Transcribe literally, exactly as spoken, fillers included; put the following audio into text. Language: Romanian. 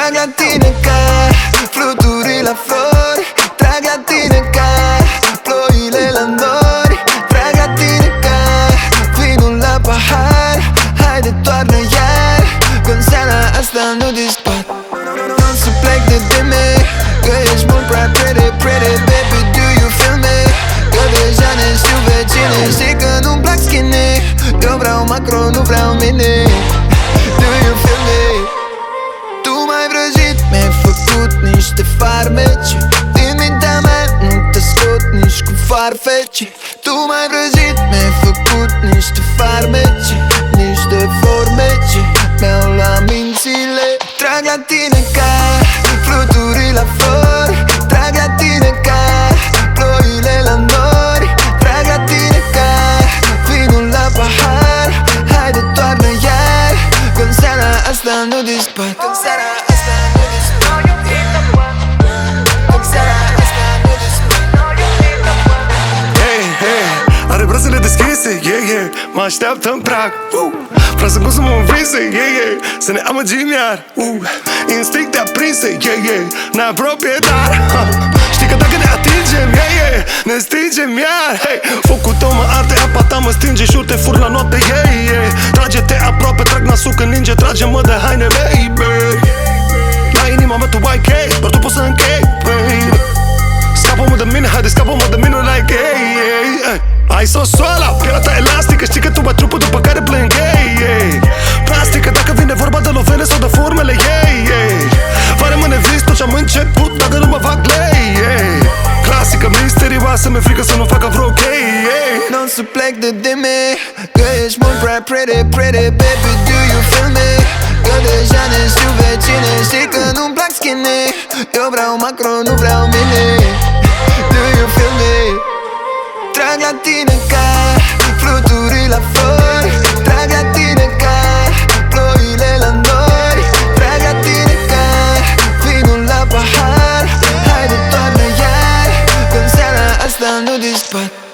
Trag la tine ca fluturi la flori, trag la tine ca ploile la nori, trag la tine ca vinul la pahar. Haide, toarnă iar, că în seara asta nu dispar. Nu să plec de teme, că ești mult prea pretty, pretty. Baby, do you feel me? Că deja ne știu vecine, știi că nu-mi plac skinny. Eu vreau macro, nu vreau mini. Do you feel me? Tu m-ai vrăjit, mi-ai făcut niște farmeci. Din mintea mea nu te scot nici cu farfeci. Tu m-ai vrăjit, mi-ai făcut niște farmeci, niște formeci, mi-au luat mințile. Trag la tine ca fluturi la flori, trag la tine ca ploile la nori, trag la tine ca vinul la pahar. Haide, toarnă iar, că în seara asta nu dispar. Că în seara asta nu dispar. Că în seara asta nu dispar. Hey, hey, are brațele deschise, yeah, yeah. Mă așteaptă în prag, uh. Vreau să consum un vise, yeah, yeah. Să ne amăgim iar, uh. Instincte aprinse, yeah, yeah. Ne apropie dar, uh. Știi că dacă ne atingem, yeah, yeah, ne stingem iar, hey. Focul tău mă arde, apa ta mă stinge și eu te fur la noapte, yeah, yeah. Trage-te aproape, trag nasul când ninge, trage-mă de haine, baby. La inima mea tu ai chei, doar tu poți să închei, baby. Scapă-mă de mine, haide, scapă-mă de mine like hey, hey, hey. Ai sosoala, pielea ta elastică, știi că tu bai trupul după care plâng hey, hey. Plastică dacă vine vorba de lovele sau de formele hey, hey. Va rămâne vis tot ce-am început dacă nu mă fac lei hey. Clasică, misterioasă, mi-e frică să nu facă vreo okay, hey. N-o să plec de dime, că ești mult prea pretty, pretty. Baby, do you feel me? Că deja ne știu vecine, știi că nu-mi plac skinny. Eu vreau macro, nu vreau mini. Do you feel me? Trag la tine ca fluturi la flori, trag la tine ca ploile la nori, trag la tine ca vinul la pahar. Haide, toarnă iar, că în seara asta nu dispar.